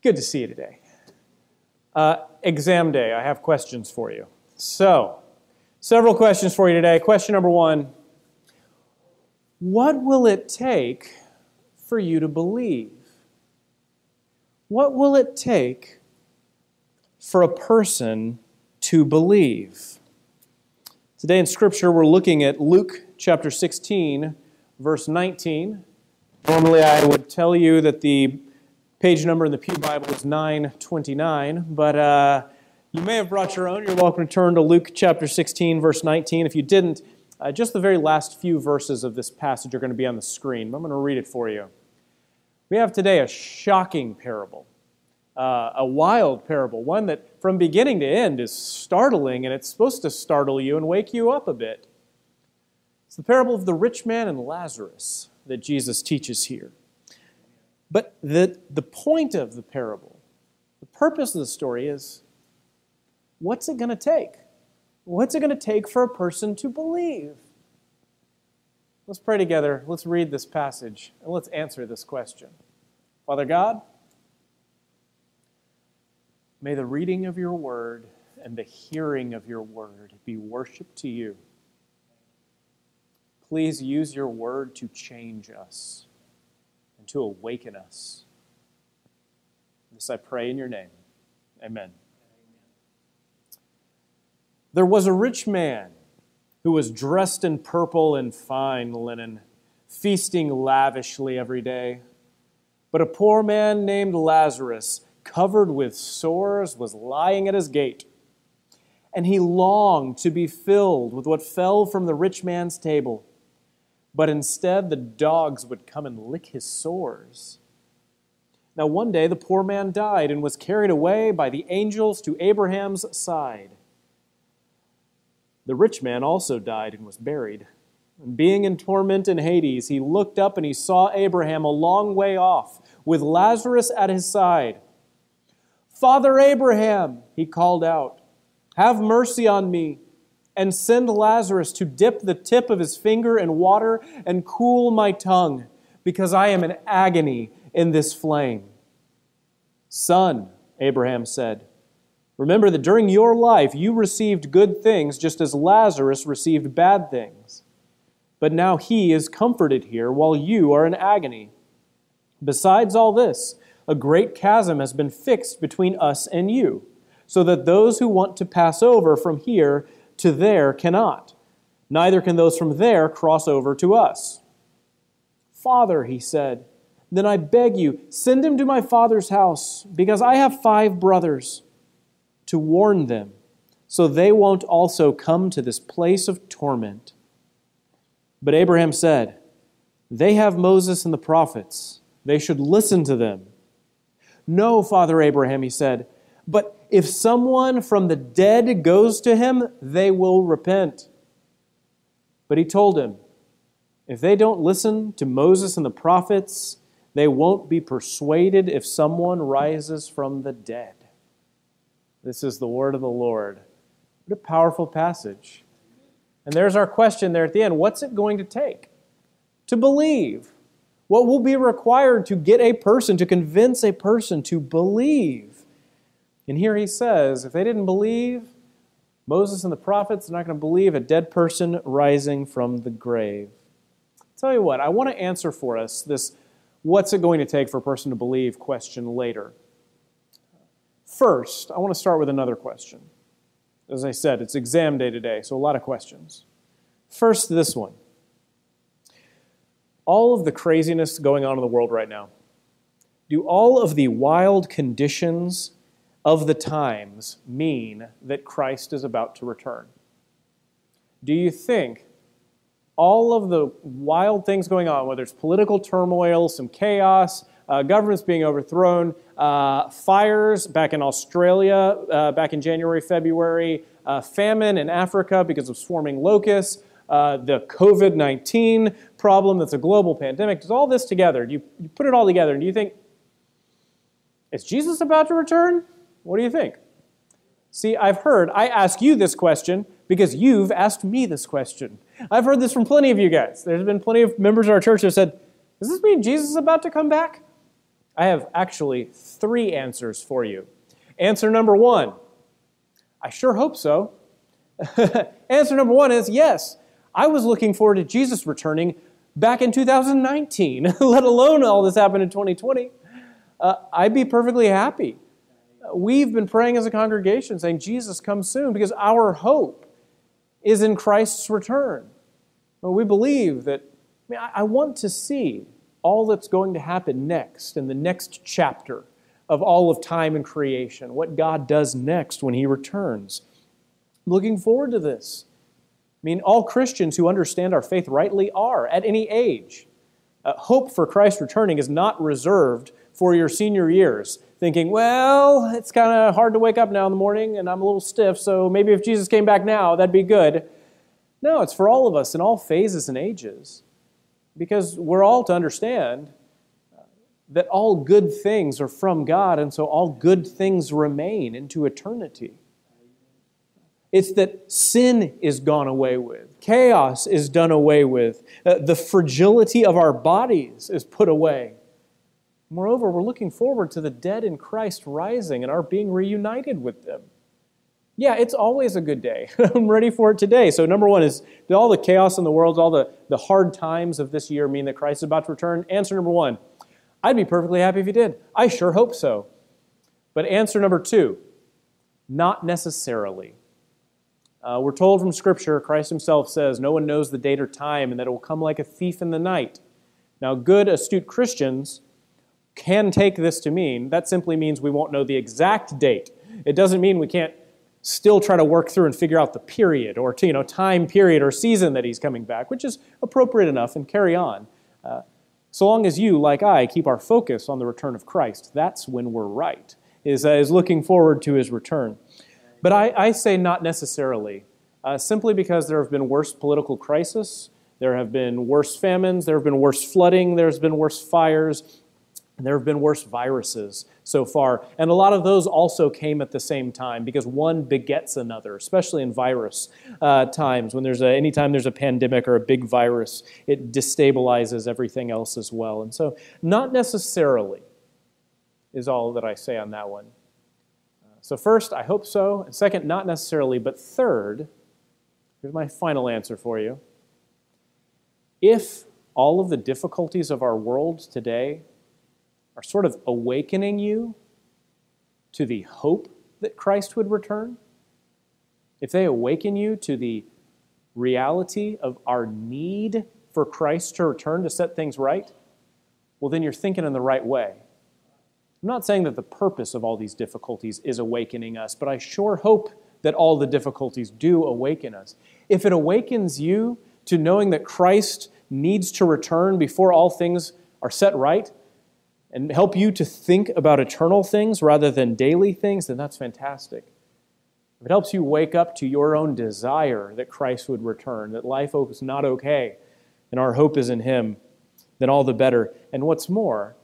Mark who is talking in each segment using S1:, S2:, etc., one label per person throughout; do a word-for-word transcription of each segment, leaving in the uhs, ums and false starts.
S1: Good to see you today. Uh, exam day, I have questions for you. So, several questions for you today. Question number one, what will it take for you to believe? What will it take for a person to believe? Today in Scripture, we're looking at Luke chapter sixteen, verse nineteen. Normally, I would tell you that the page number in the Pew Bible is nine twenty-nine, but uh, you may have brought your own. You're welcome to turn to Luke chapter sixteen, verse nineteen. If you didn't, uh, just the very last few verses of this passage are going to be on the screen. I'm going to read it for you. We have today a shocking parable, uh, a wild parable, one that from beginning to end is startling, and it's supposed to startle you and wake you up a bit. It's the parable of the rich man and Lazarus that Jesus teaches here. But the, the point of the parable, the purpose of the story is, what's it going to take? What's it going to take for a person to believe? Let's pray together. Let's read this passage, and let's answer this question. Father God, may the reading of your word and the hearing of your word be worship to you. Please use your word to change us and to awaken us. This I pray in your name. Amen. There was a rich man who was dressed in purple and fine linen, feasting lavishly every day. But a poor man named Lazarus, covered with sores, was lying at his gate. And he longed to be filled with what fell from the rich man's table. But instead, the dogs would come and lick his sores. Now one day, the poor man died and was carried away by the angels to Abraham's side. The rich man also died and was buried. And being in torment in Hades, he looked up and he saw Abraham a long way off, with Lazarus at his side. "Father Abraham," he called out, "have mercy on me, and send Lazarus to dip the tip of his finger in water and cool my tongue, because I am in agony in this flame." "Son," Abraham said, "remember that during your life you received good things just as Lazarus received bad things. But now he is comforted here while you are in agony. Besides all this, a great chasm has been fixed between us and you, so that those who want to pass over from here to there cannot. Neither can those from there cross over to us." "Father," he said, "then I beg you, send him to my father's house, because I have five brothers, to warn them, so they won't also come to this place of torment." But Abraham said, "They have Moses and the prophets. They should listen to them." "No, Father Abraham," he said, "but if someone from the dead goes to him, they will repent." But he told him, "If they don't listen to Moses and the prophets, they won't be persuaded if someone rises from the dead." This is the word of the Lord. What a powerful passage. And there's our question there at the end. What's it going to take to believe? What will be required to get a person, to convince a person to believe? And here he says, if they didn't believe Moses and the prophets, they're not going to believe a dead person rising from the grave. I'll tell you what, I want to answer for us this what's it going to take for a person to believe question later. First, I want to start with another question. As I said, it's exam day today, so a lot of questions. First, this one. All of the craziness going on in the world right now, do all of the wild conditions of the times mean that Christ is about to return? Do you think all of the wild things going on, whether it's political turmoil, some chaos, uh, governments being overthrown, uh, fires back in Australia uh, back in January, February, uh, famine in Africa because of swarming locusts, uh, the covid nineteen problem that's a global pandemic, does all this together, do you, you put it all together, and do you think, is Jesus about to return? What do you think? See, I've heard, I ask you this question because you've asked me this question. I've heard this from plenty of you guys. There's been plenty of members of our church who have said, does this mean Jesus is about to come back? I have actually three answers for you. Answer number one, I sure hope so. Answer number one is yes, I was looking forward to Jesus returning back in two thousand nineteen, let alone all this happened in twenty twenty. Uh, I'd be perfectly happy. We've been praying as a congregation saying, Jesus, come soon, because our hope is in Christ's return. But we believe that, I mean, I want to see all that's going to happen next in the next chapter of all of time and creation, what God does next when He returns. I'm looking forward to this. I mean, all Christians who understand our faith rightly are, at any age. Uh, hope for Christ returning is not reserved for your senior years, thinking, well, it's kind of hard to wake up now in the morning and I'm a little stiff, so maybe if Jesus came back now, that'd be good. No, it's for all of us in all phases and ages, because we're all to understand that all good things are from God, and so all good things remain into eternity. It's that sin is gone away with. Chaos is done away with. Uh, the fragility of our bodies is put away. Moreover, we're looking forward to the dead in Christ rising and our being reunited with them. Yeah, it's always a good day. I'm ready for it today. So number one is, did all the chaos in the world, all the, the hard times of this year mean that Christ is about to return? Answer number one, I'd be perfectly happy if He did. I sure hope so. But answer number two, not necessarily. Uh, we're told from Scripture, Christ Himself says, no one knows the date or time, and that it will come like a thief in the night. Now, good, astute Christians can take this to mean, that simply means we won't know the exact date. It doesn't mean we can't still try to work through and figure out the period or you know time period or season that He's coming back, which is appropriate enough, and carry on. Uh, so long as you, like I, keep our focus on the return of Christ, that's when we're right, is, uh, is looking forward to His return. But I, I say not necessarily, uh, simply because there have been worse political crises, there have been worse famines, there have been worse flooding, there's been worse fires, and there have been worse viruses so far. And a lot of those also came at the same time, because one begets another, especially in virus uh, times. When there's a, anytime there's a pandemic or a big virus, it destabilizes everything else as well. And so not necessarily is all that I say on that one. Uh, so first, I hope so. And second, not necessarily. But third, here's my final answer for you. If all of the difficulties of our world today are sort of awakening you to the hope that Christ would return, if they awaken you to the reality of our need for Christ to return to set things right, well, then you're thinking in the right way. I'm not saying that the purpose of all these difficulties is awakening us, but I sure hope that all the difficulties do awaken us. If it awakens you to knowing that Christ needs to return before all things are set right, and help you to think about eternal things rather than daily things, then that's fantastic. If it helps you wake up to your own desire that Christ would return, that life is not okay, and our hope is in Him, then all the better. And what's more,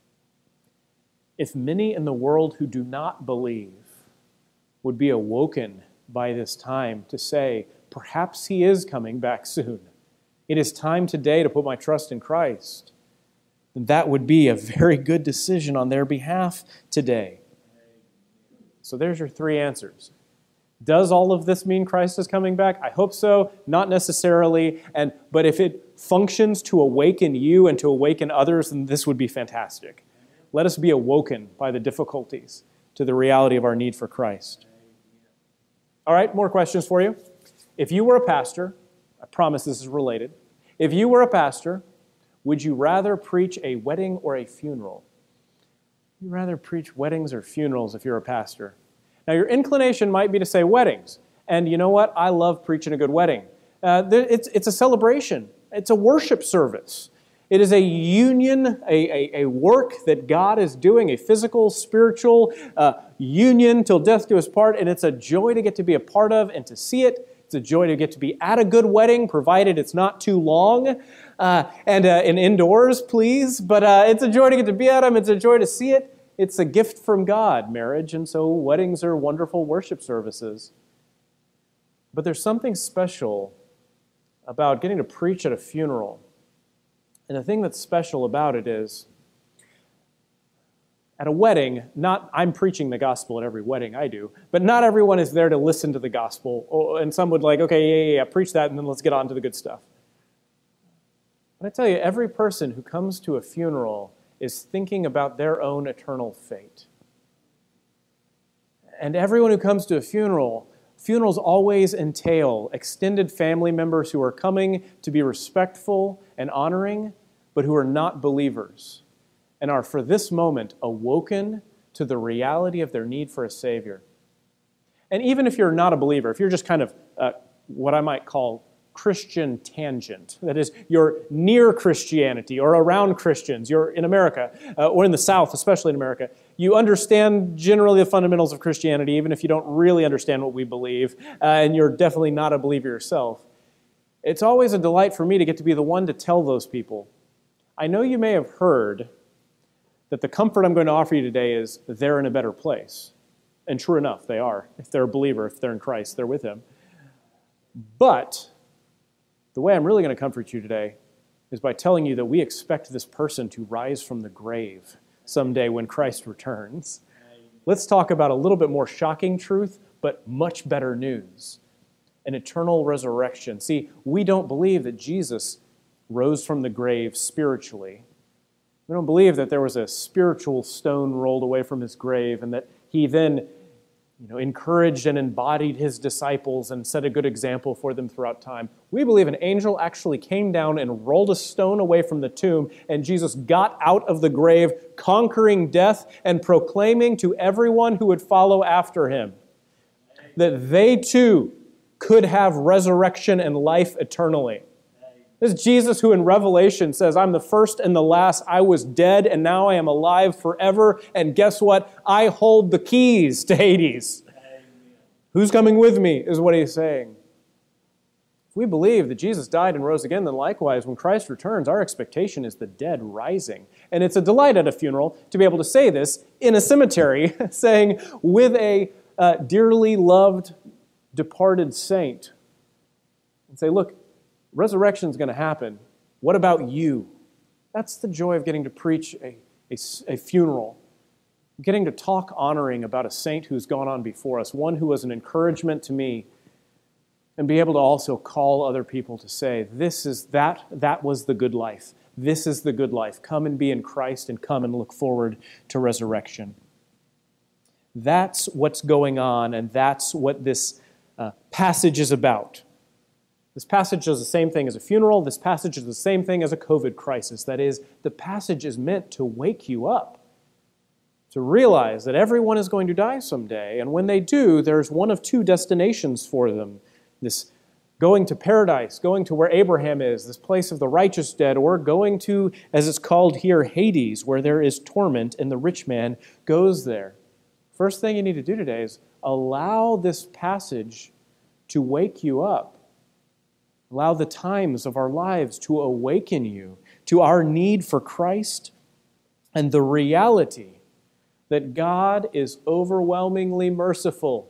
S1: if many in the world who do not believe would be awoken by this time to say, perhaps He is coming back soon, it is time today to put my trust in Christ, then that would be a very good decision on their behalf today. So there's your three answers. Does all of this mean Christ is coming back? I hope so. Not necessarily. And but if it functions to awaken you and to awaken others, then this would be fantastic. Let us be awoken by the difficulties to the reality of our need for Christ. All right, more questions for you. If you were a pastor, I promise this is related. If you were a pastor, would you rather preach a wedding or a funeral? Would you rather preach weddings or funerals if you're a pastor? Now, your inclination might be to say weddings. And you know what? I love preaching a good wedding. Uh, it's, it's a celebration. It's a worship service. It is a union, a, a, a work that God is doing, a physical, spiritual uh, union till death do us part, and it's a joy to get to be a part of and to see it. It's a joy to get to be at a good wedding, provided it's not too long, uh, and, uh, and indoors, please. But uh, it's a joy to get to be at them. It's a joy to see it. It's a gift from God, marriage, and so weddings are wonderful worship services. But there's something special about getting to preach at a funeral. And the thing that's special about it is At a wedding, not I'm preaching the gospel at every wedding I do, but not everyone is there to listen to the gospel. Oh, and some would like, okay, yeah, yeah, yeah, preach that, and then let's get on to the good stuff. But I tell you, every person who comes to a funeral is thinking about their own eternal fate. And everyone who comes to a funeral, funerals always entail extended family members who are coming to be respectful and honoring, but who are not believers, and are for this moment awoken to the reality of their need for a Savior. And even if you're not a believer, if you're just kind of uh, what I might call Christian tangent, that is, you're near Christianity or around Christians, you're in America, uh, or in the South, especially in America, you understand generally the fundamentals of Christianity, even if you don't really understand what we believe, uh, and you're definitely not a believer yourself. It's always a delight for me to get to be the one to tell those people, I know you may have heard that the comfort I'm going to offer you today is they're in a better place. And true enough, they are. If they're a believer, if they're in Christ, they're with Him. But the way I'm really going to comfort you today is by telling you that we expect this person to rise from the grave someday when Christ returns. Let's talk about a little bit more shocking truth, but much better news. An eternal resurrection. See, we don't believe that Jesus rose from the grave spiritually. We don't believe that there was a spiritual stone rolled away from His grave and that He then, you know, encouraged and embodied His disciples and set a good example for them throughout time. We believe an angel actually came down and rolled a stone away from the tomb, and Jesus got out of the grave, conquering death and proclaiming to everyone who would follow after Him that they too could have resurrection and life eternally. This is Jesus who in Revelation says, I'm the first and the last. I was dead and now I am alive forever. And guess what? I hold the keys to Hades. Amen. Who's coming with me is what He's saying. If we believe that Jesus died and rose again, then likewise, when Christ returns, our expectation is the dead rising. And it's a delight at a funeral to be able to say this in a cemetery, saying with a uh, dearly loved departed saint, and say, look, resurrection is going to happen. What about you? That's the joy of getting to preach a, a, a funeral. Getting to talk honoring about a saint who's gone on before us, one who was an encouragement to me, and be able to also call other people to say, this is that, that was the good life. This is the good life. Come and be in Christ and come and look forward to resurrection. That's what's going on, and that's what this uh, passage is about. This passage does the same thing as a funeral. This passage is the same thing as a COVID crisis. That is, the passage is meant to wake you up, to realize that everyone is going to die someday. And when they do, there's one of two destinations for them. This going to paradise, going to where Abraham is, this place of the righteous dead, or going to, as it's called here, Hades, where there is torment, and the rich man goes there. First thing you need to do today is allow this passage to wake you up. Allow the times of our lives to awaken you to our need for Christ and the reality that God is overwhelmingly merciful,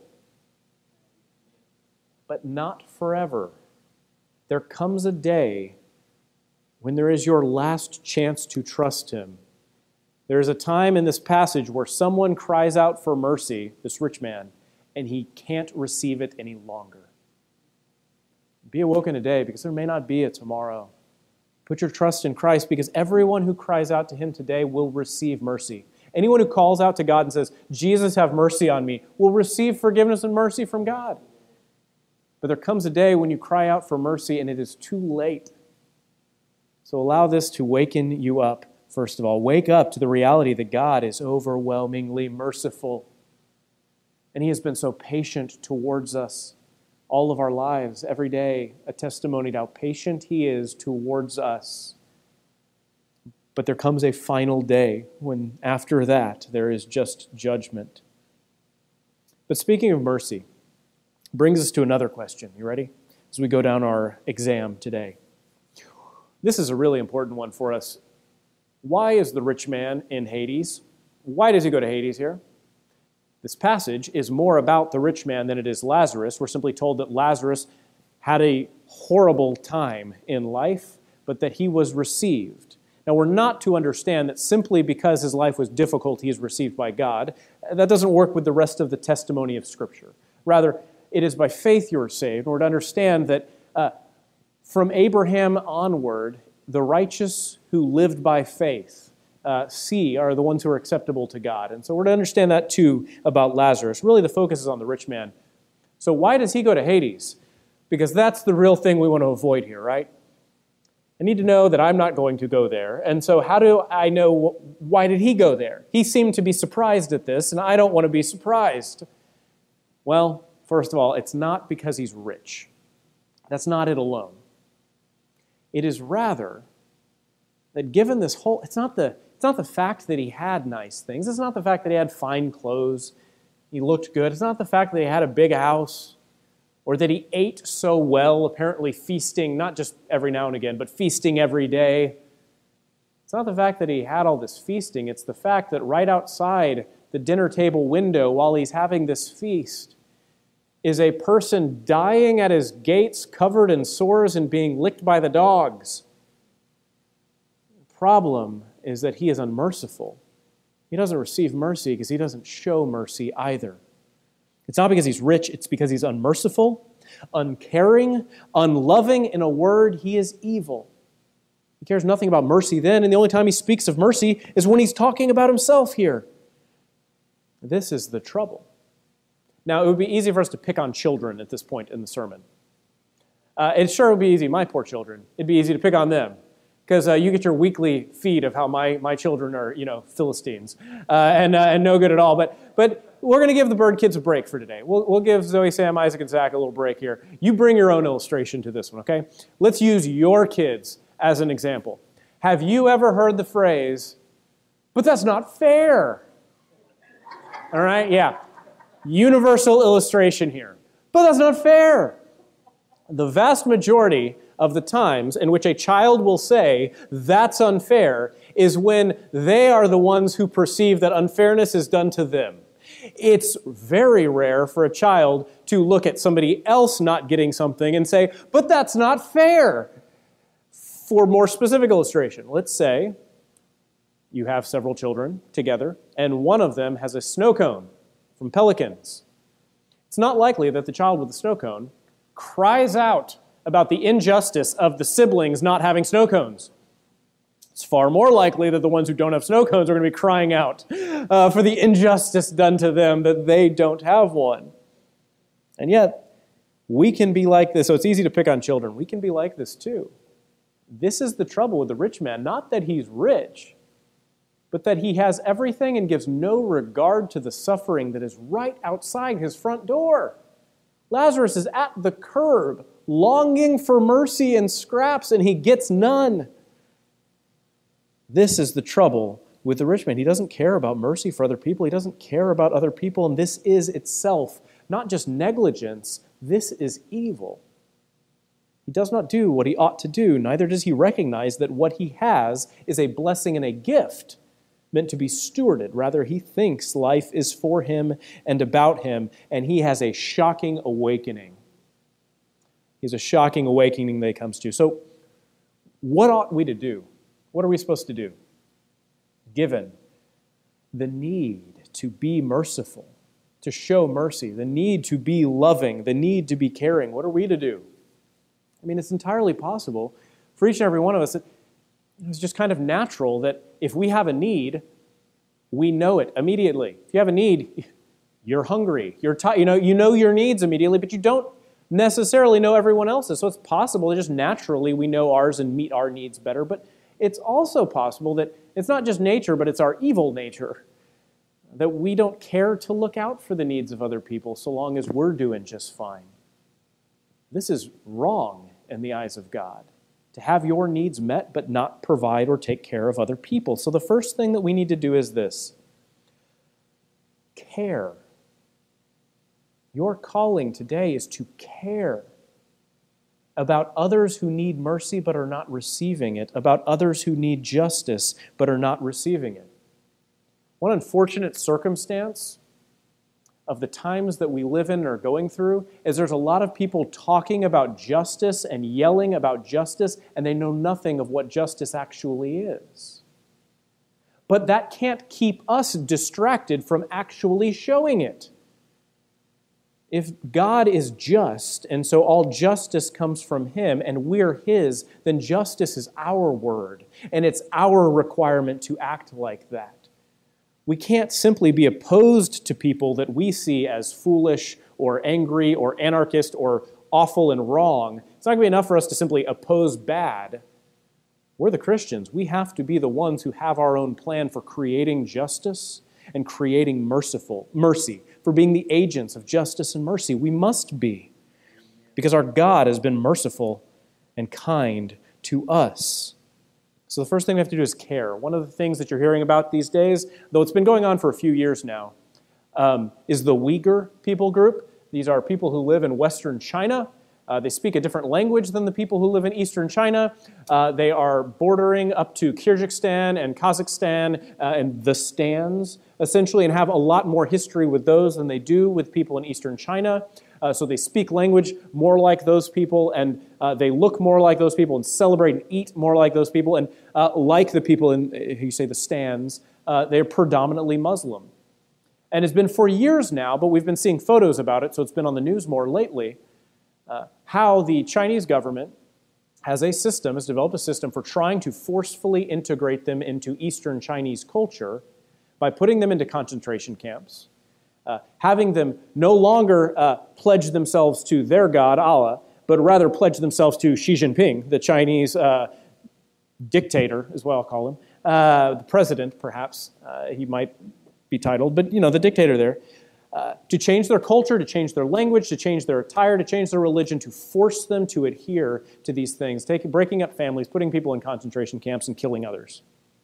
S1: but not forever. There comes a day when there is your last chance to trust Him. There is a time in this passage where someone cries out for mercy, this rich man, and he can't receive it any longer. Be awoken today, because there may not be a tomorrow. Put your trust in Christ, because everyone who cries out to Him today will receive mercy. Anyone who calls out to God and says, Jesus, have mercy on me, will receive forgiveness and mercy from God. But there comes a day when you cry out for mercy and it is too late. So allow this to waken you up, first of all. Wake up to the reality that God is overwhelmingly merciful. And He has been so patient towards us all of our lives, every day, a testimony to how patient He is towards us. But there comes a final day when after that there is just judgment. But speaking of mercy, brings us to another question. You ready? As we go down our exam today. This is a really important one for us. Why is the rich man in Hades? Why does he go to Hades here? This passage is more about the rich man than it is Lazarus. We're simply told that Lazarus had a horrible time in life, but that he was received. Now, we're not to understand that simply because his life was difficult, he is received by God. That doesn't work with the rest of the testimony of Scripture. Rather, it is by faith you are saved. We're to understand that uh, from Abraham onward, the righteous who lived by faith, uh, see, are the ones who are acceptable to God. And so we're to understand that too about Lazarus. Really, the focus is on the rich man. So why does he go to Hades? Because that's the real thing we want to avoid here, right? I need to know that I'm not going to go there. And so how do I know why did he go there? He seemed to be surprised at this, and I don't want to be surprised. Well, first of all, it's not because he's rich. That's not it alone. It is rather that given this whole, it's not the, it's not the fact that he had nice things. It's not the fact that he had fine clothes. He looked good. It's not the fact that he had a big house or that he ate so well, apparently feasting, not just every now and again, but feasting every day. It's not the fact that he had all this feasting. It's the fact that right outside the dinner table window while he's having this feast is a person dying at his gates, covered in sores and being licked by the dogs. The problem is that he is unmerciful. He doesn't receive mercy because he doesn't show mercy either. It's not because he's rich, it's because he's unmerciful, uncaring, unloving. In a word, he is evil. He cares nothing about mercy then, and the only time he speaks of mercy is when he's talking about himself here. This is the trouble. Now, it would be easy for us to pick on children at this point in the sermon. Uh, it sure would be easy, my poor children. It'd be easy to pick on them. Because uh, you get your weekly feed of how my, my children are, you know, Philistines uh, and uh, and no good at all. But but we're going to give the Bird kids a break for today. We'll we'll give Zoe, Sam, Isaac, and Zach a little break here. You bring your own illustration to this one, okay? Let's use your kids as an example. Have you ever heard the phrase, "But that's not fair"? All right, yeah. Universal illustration here. But that's not fair. The vast majority of the times in which a child will say, that's unfair, is when they are the ones who perceive that unfairness is done to them. It's very rare for a child to look at somebody else not getting something and say, but that's not fair. For more specific illustration, let's say you have several children together, and one of them has a snow cone from Pelicans. It's not likely that the child with the snow cone cries out about the injustice of the siblings not having snow cones. It's far more likely that the ones who don't have snow cones are going to be crying out uh, for the injustice done to them that they don't have one. And yet, we can be like this. So it's easy to pick on children. We can be like this too. This is the trouble with the rich man. Not that he's rich, but that he has everything and gives no regard to the suffering that is right outside his front door. Lazarus is at the curb, longing for mercy and scraps, and he gets none. This is the trouble with the rich man. He doesn't care about mercy for other people. He doesn't care about other people, and this is itself not just negligence, this is evil. He does not do what he ought to do, neither does he recognize that what he has is a blessing and a gift meant to be stewarded. Rather, he thinks life is for him and about him, and he has a shocking awakening. He has a shocking awakening that he comes to. So, what ought we to do? What are we supposed to do? Given the need to be merciful, to show mercy, the need to be loving, the need to be caring, what are we to do? I mean, it's entirely possible for each and every one of us. It, it's just kind of natural that if we have a need, we know it immediately. If you have a need, you're hungry. You're t- you know, you know your needs immediately, but you don't necessarily know everyone else's. So it's possible that just naturally we know ours and meet our needs better. But it's also possible that it's not just nature, but it's our evil nature, that we don't care to look out for the needs of other people so long as we're doing just fine. This is wrong in the eyes of God, to have your needs met but not provide or take care of other people. So the first thing that we need to do is this: care. Your calling today is to care about others who need mercy but are not receiving it, about others who need justice but are not receiving it. One unfortunate circumstance of the times that we live in and are going through is there's a lot of people talking about justice and yelling about justice, and they know nothing of what justice actually is. But that can't keep us distracted from actually showing it. If God is just, and so all justice comes from Him, and we're His, then justice is our word, and it's our requirement to act like that. We can't simply be opposed to people that we see as foolish or angry or anarchist or awful and wrong. It's not going to be enough for us to simply oppose bad. We're the Christians. We have to be the ones who have our own plan for creating justice and creating merciful mercy, for being the agents of justice and mercy. We must be, because our God has been merciful and kind to us. So the first thing we have to do is care. One of the things that you're hearing about these days, though it's been going on for a few years now, um, is the Uyghur people group. These are people who live in Western China. Uh, they speak a different language than the people who live in Eastern China. Uh, they are bordering up to Kyrgyzstan and Kazakhstan uh, and the stands, essentially, and have a lot more history with those than they do with people in Eastern China. Uh, so they speak language more like those people, and uh, they look more like those people, and celebrate and eat more like those people, and uh, like the people in, if you say the stands, uh, they're predominantly Muslim. And it's been for years now, but we've been seeing photos about it, so it's been on the news more lately, uh, how the Chinese government has a system, has developed a system for trying to forcefully integrate them into Eastern Chinese culture by putting them into concentration camps, Uh, having them no longer uh, pledge themselves to their God, Allah, but rather pledge themselves to Xi Jinping, the Chinese uh, dictator, is what I'll call him, uh, the president, perhaps uh, he might be titled, but you know, the dictator there, uh, to change their culture, to change their language, to change their attire, to change their religion, to force them to adhere to these things, taking, breaking up families, putting people in concentration camps, and killing others.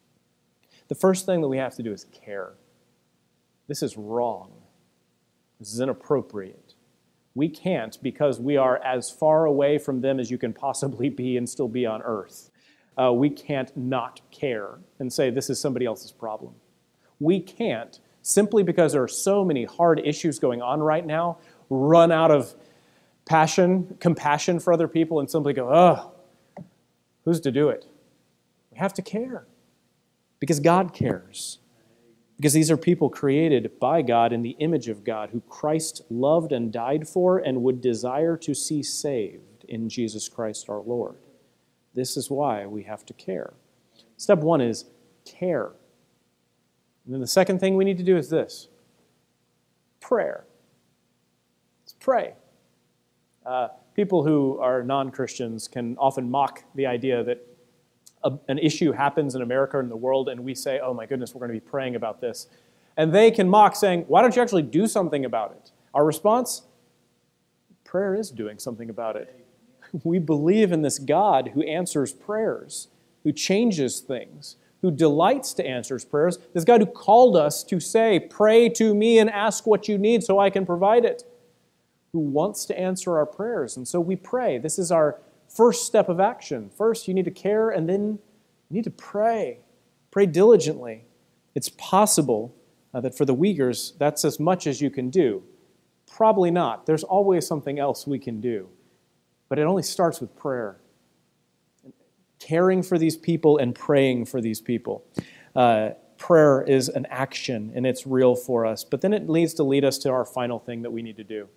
S1: The first thing that we have to do is care. This is wrong. This is inappropriate. We can't, because we are as far away from them as you can possibly be and still be on earth. Uh, we can't not care and say this is somebody else's problem. We can't, simply because there are so many hard issues going on right now, run out of passion, compassion for other people and simply go, oh, who's to do it? We have to care, because God cares. Because these are people created by God in the image of God, who Christ loved and died for and would desire to see saved in Jesus Christ our Lord. This is why we have to care. Step one is care. And then the second thing we need to do is this: prayer. Let's pray. Uh, people who are non-Christians can often mock the idea that A, an issue happens in America and the world, and we say, oh my goodness, we're going to be praying about this. And they can mock, saying, why don't you actually do something about it? Our response? Prayer is doing something about it. We believe in this God who answers prayers, who changes things, who delights to answer prayers. This God who called us to say, pray to me and ask what you need so I can provide it, who wants to answer our prayers. And so we pray. This is our first step of action. First, you need to care, and then you need to pray. Pray diligently. It's possible uh, that for the Uyghurs, that's as much as you can do. Probably not. There's always something else we can do. But it only starts with prayer. Caring for these people and praying for these people. Uh, prayer is an action, and it's real for us. But then it needs to lead us to our final thing that we need to do.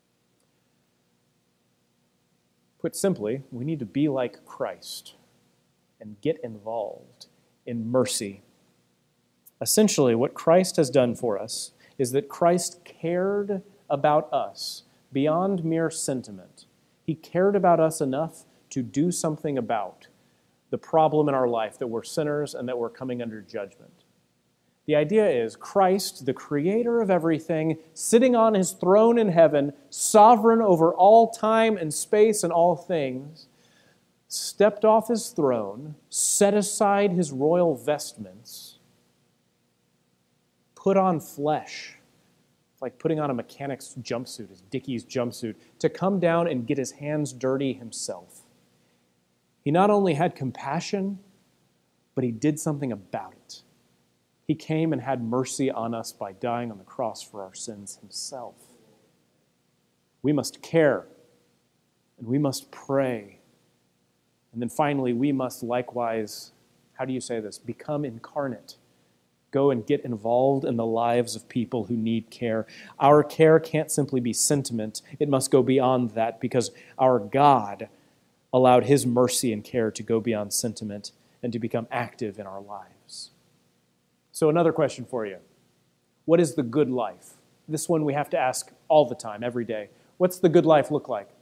S1: Put simply, we need to be like Christ and get involved in mercy. Essentially, what Christ has done for us is that Christ cared about us beyond mere sentiment. He cared about us enough to do something about the problem in our life, that we're sinners and that we're coming under judgment. The idea is Christ, the creator of everything, sitting on his throne in heaven, sovereign over all time and space and all things, stepped off his throne, set aside his royal vestments, put on flesh. It's like putting on a mechanic's jumpsuit, his Dickies jumpsuit, to come down and get his hands dirty himself. He not only had compassion, but he did something about it. He came and had mercy on us by dying on the cross for our sins himself. We must care, and we must pray. And then finally, we must likewise, how do you say this, become incarnate. Go and get involved in the lives of people who need care. Our care can't simply be sentiment. It must go beyond that because our God allowed his mercy and care to go beyond sentiment and to become active in our lives. So another question for you. What is the good life? This one we have to ask all the time, every day. What's the good life look like?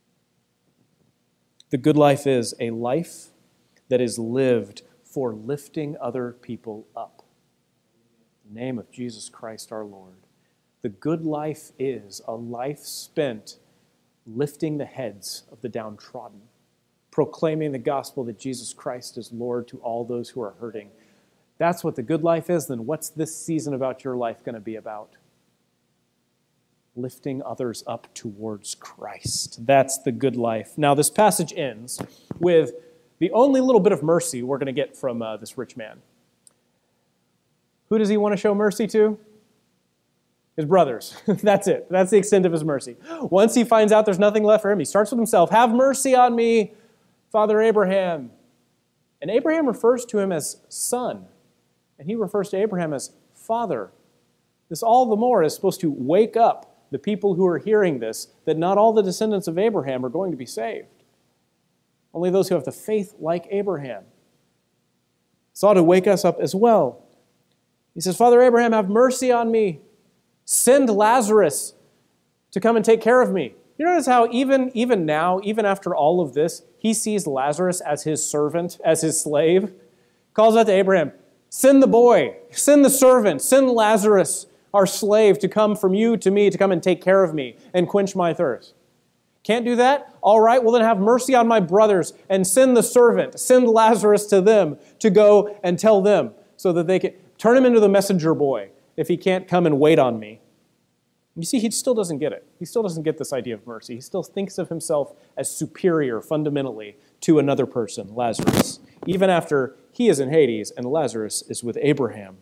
S1: The good life is a life that is lived for lifting other people up. In the name of Jesus Christ our Lord. The good life is a life spent lifting the heads of the downtrodden, proclaiming the gospel that Jesus Christ is Lord to all those who are hurting. That's what the good life is. Then what's this season about your life going to be about? Lifting others up towards Christ. That's the good life. Now, this passage ends with the only little bit of mercy we're going to get from uh, this rich man. Who does he want to show mercy to? His brothers. That's it. That's the extent of his mercy. Once he finds out there's nothing left for him, he starts with himself. Have mercy on me, Father Abraham. And Abraham refers to him as son. And he refers to Abraham as father. This all the more is supposed to wake up the people who are hearing this, that not all the descendants of Abraham are going to be saved. Only those who have the faith like Abraham. This ought to wake us up as well. He says, Father Abraham, have mercy on me. Send Lazarus to come and take care of me. You notice how even, even now, even after all of this, he sees Lazarus as his servant, as his slave. Calls out to Abraham, send the boy, send the servant, send Lazarus, our slave, to come from you to me, to come and take care of me and quench my thirst. Can't do that? All right, well then have mercy on my brothers and send the servant, send Lazarus to them to go and tell them so that they can turn him into the messenger boy if he can't come and wait on me. You see, he still doesn't get it. He still doesn't get this idea of mercy. He still thinks of himself as superior fundamentally to another person, Lazarus, even after he is in Hades and Lazarus is with Abraham.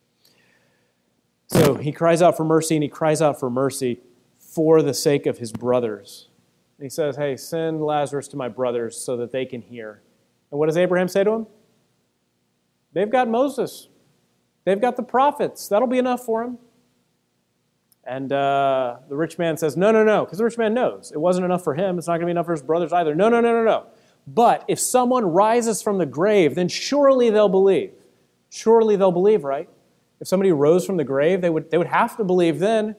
S1: So he cries out for mercy, and he cries out for mercy for the sake of his brothers. And he says, hey, send Lazarus to my brothers so that they can hear. And what does Abraham say to him? They've got Moses. They've got the prophets. That'll be enough for him. And uh, the rich man says, no, no, no, because the rich man knows it wasn't enough for him. It's not going to be enough for his brothers either. No, no, no, no, no. But if someone rises from the grave, then surely they'll believe. Surely they'll believe, right? If somebody rose from the grave, they would, they would have to believe then.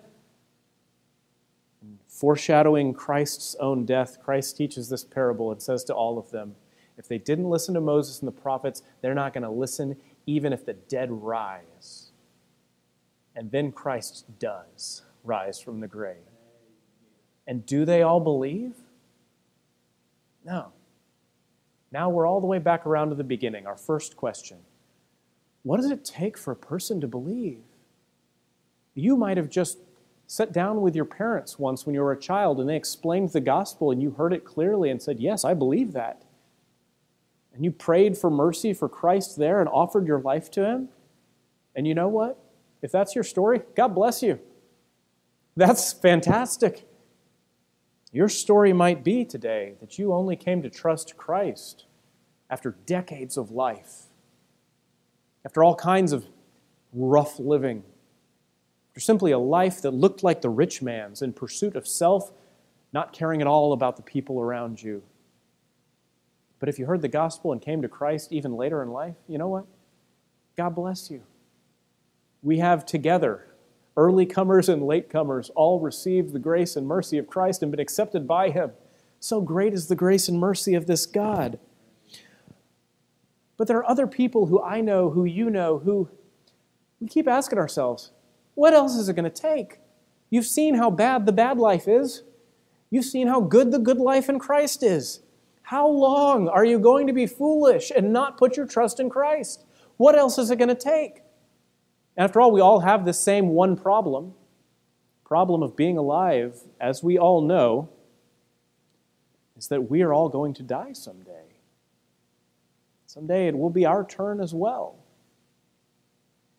S1: Foreshadowing Christ's own death, Christ teaches this parable and says to all of them, if they didn't listen to Moses and the prophets, they're not going to listen even if the dead rise. And then Christ does rise from the grave. And do they all believe? No. Now we're all the way back around to the beginning, our first question. What does it take for a person to believe? You might have just sat down with your parents once when you were a child and they explained the gospel and you heard it clearly and said, yes, I believe that. And you prayed for mercy for Christ there and offered your life to him. And you know what? If that's your story, God bless you. That's fantastic. Your story might be today that you only came to trust Christ after decades of life, after all kinds of rough living, after simply a life that looked like the rich man's in pursuit of self, not caring at all about the people around you. But if you heard the gospel and came to Christ even later in life, you know what? God bless you. We have together, early comers and late comers, all received the grace and mercy of Christ and been accepted by him. So great is the grace and mercy of this God. But there are other people who I know, who you know, who we keep asking ourselves, what else is it going to take? You've seen how bad the bad life is. You've seen how good the good life in Christ is. How long are you going to be foolish and not put your trust in Christ? What else is it going to take? After all, we all have the same one problem. Problem of being alive, as we all know, is that we are all going to die someday. Someday it will be our turn as well.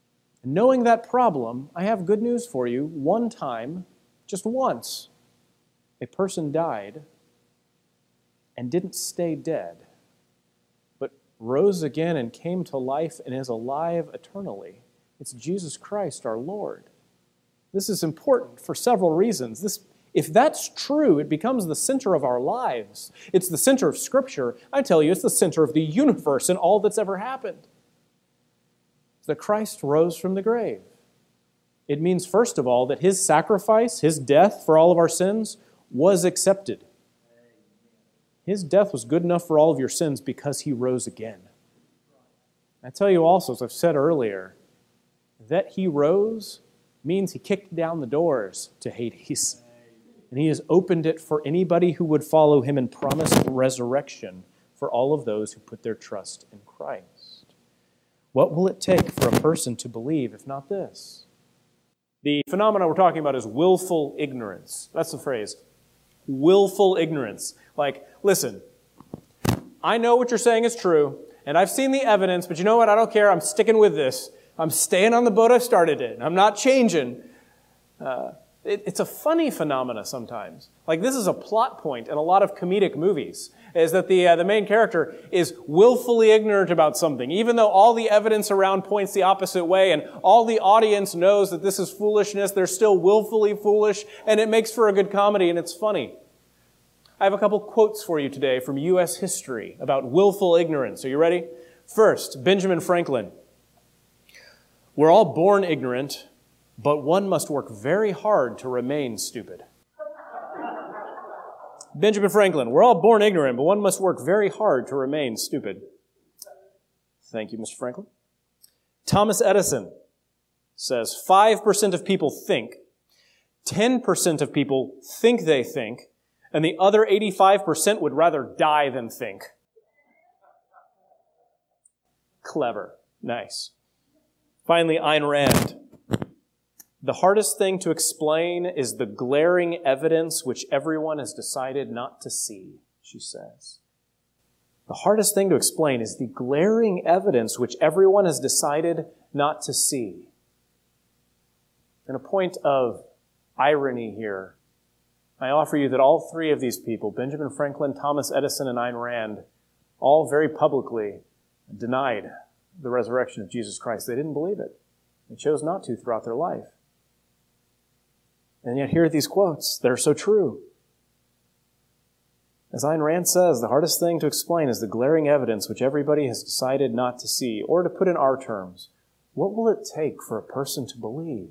S1: And knowing that problem, I have good news for you. One time, just once, a person died and didn't stay dead, but rose again and came to life and is alive eternally. It's Jesus Christ, our Lord. This is important for several reasons. This, if that's true, it becomes the center of our lives. It's the center of Scripture. I tell you, it's the center of the universe and all that's ever happened. That Christ rose from the grave. It means, first of all, that his sacrifice, his death for all of our sins, was accepted. His death was good enough for all of your sins because he rose again. I tell you also, as I've said earlier, that he rose means he kicked down the doors to Hades. And he has opened it for anybody who would follow him and promised resurrection for all of those who put their trust in Christ. What will it take for a person to believe if not this? The phenomenon we're talking about is willful ignorance. That's the phrase. Willful ignorance. Like, listen, I know what you're saying is true, and I've seen the evidence, but you know what? I don't care. I'm sticking with this. I'm staying on the boat I started in. I'm not changing. Uh, it, it's a funny phenomena sometimes. Like, this is a plot point in a lot of comedic movies, is that the uh, the main character is willfully ignorant about something, even though all the evidence around points the opposite way, and all the audience knows that this is foolishness. They're still willfully foolish, and it makes for a good comedy, and it's funny. I have a couple quotes for you today from U S history about willful ignorance. Are you ready? First, Benjamin Franklin. We're all born ignorant, but one must work very hard to remain stupid. Benjamin Franklin, we're all born ignorant, but one must work very hard to remain stupid. Thank you, Mister Franklin. Thomas Edison says five percent of people think, ten percent of people think they think, and the other eighty-five percent would rather die than think. Clever. Nice. Finally, Ayn Rand. The hardest thing to explain is the glaring evidence which everyone has decided not to see, she says. The hardest thing to explain is the glaring evidence which everyone has decided not to see. And a point of irony here, I offer you that all three of these people, Benjamin Franklin, Thomas Edison, and Ayn Rand, all very publicly denied the resurrection of Jesus Christ. They didn't believe it. They chose not to throughout their life. And yet here are these quotes that are so true. As Ayn Rand says, the hardest thing to explain is the glaring evidence which everybody has decided not to see. Or to put in our terms, what will it take for a person to believe?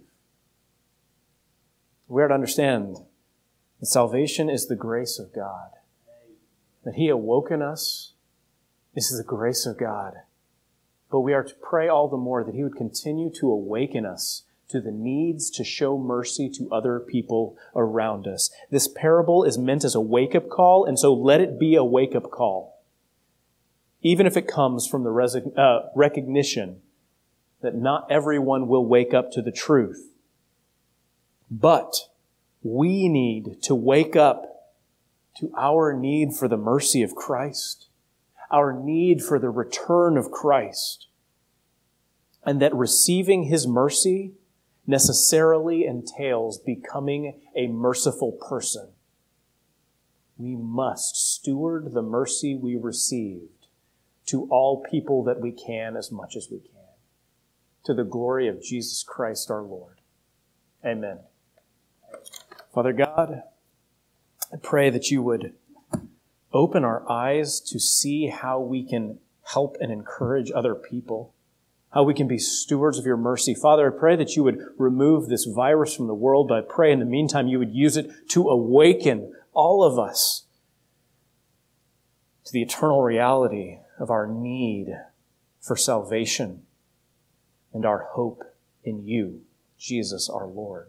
S1: We are to understand that salvation is the grace of God. That he awoken us. This is the grace of God. But we are to pray all the more that he would continue to awaken us to the needs to show mercy to other people around us. This parable is meant as a wake-up call, and so let it be a wake-up call. Even if it comes from the resi- uh, recognition that not everyone will wake up to the truth. But we need to wake up to our need for the mercy of Christ, our need for the return of Christ, and that receiving his mercy necessarily entails becoming a merciful person. We must steward the mercy we received to all people that we can as much as we can, to the glory of Jesus Christ our Lord. Amen. Father God, I pray that you would open our eyes to see how we can help and encourage other people, how we can be stewards of your mercy. Father, I pray that you would remove this virus from the world, but I pray in the meantime you would use it to awaken all of us to the eternal reality of our need for salvation and our hope in you, Jesus our Lord.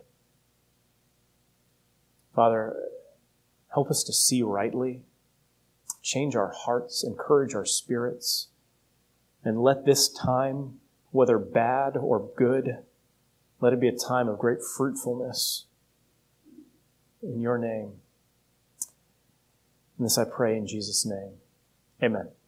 S1: Father, help us to see rightly, change our hearts, encourage our spirits, and let this time, whether bad or good, let it be a time of great fruitfulness. In your name. And this I pray in Jesus' name. Amen.